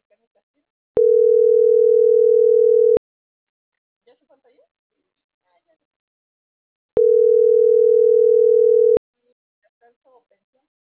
¿Ya se falta ya? Ah, ya está el pensión.